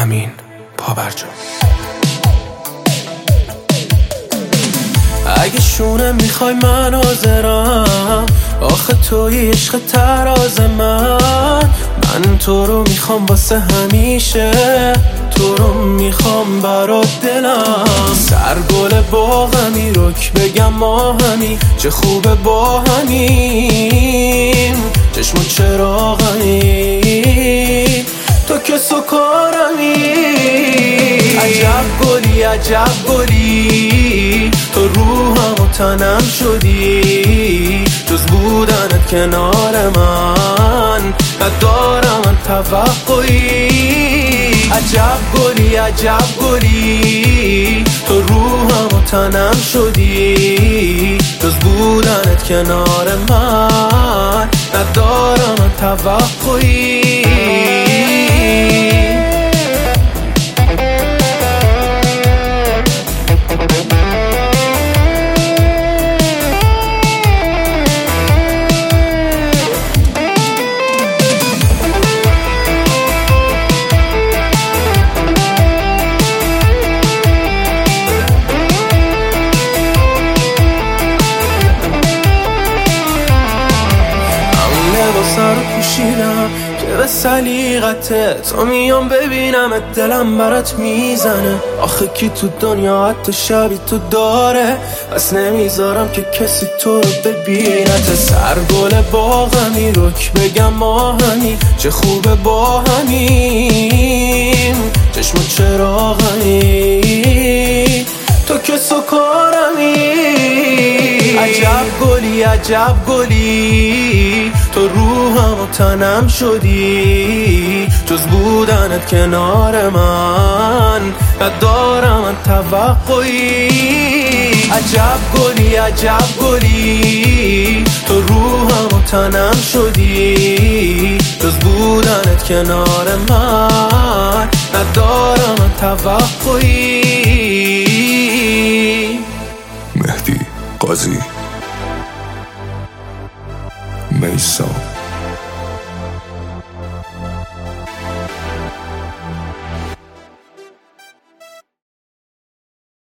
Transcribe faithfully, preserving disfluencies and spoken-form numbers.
امین پابرجا. اگه شونه میخوای من حاضرم، آخه توی عشق تراز من. من تو رو میخوام واسه همیشه، تو رو میخوام برات دلم. سرگل باغمی رک بگم ما همی، چه خوبه با همیم. چشم و چراغمی تو که سکارمی. عجب گلی عجب گلی، تو روحم و تنم شدی. جز بودنت کنار من ندارم من توقعی. عجب گلی عجب گلی، تو روحم و تنم شدی. جز بودنت کنار من ندارم من توقعی. سر پوشیدم که به سلیقته تو میام ببینم، دلم برات میزنه. آخه کی تو دنیا حتی شبی تو داره، پس نمیذارم که کسی تو رو ببینت. سرگل باغمی رک بگم ما همی، چه خوبه با همیم. چشم و چراغمی تو که سکارمی. عجب گلی عجب گلی، تو روحم و تنم شدی. جز بودنت کنار من ندارم من توقعی. عجب گلی عجب گلی، تو روحم و تنم شدی. جز بودنت کنار من ندارم من توقعی. مهدی قاضی، میثم.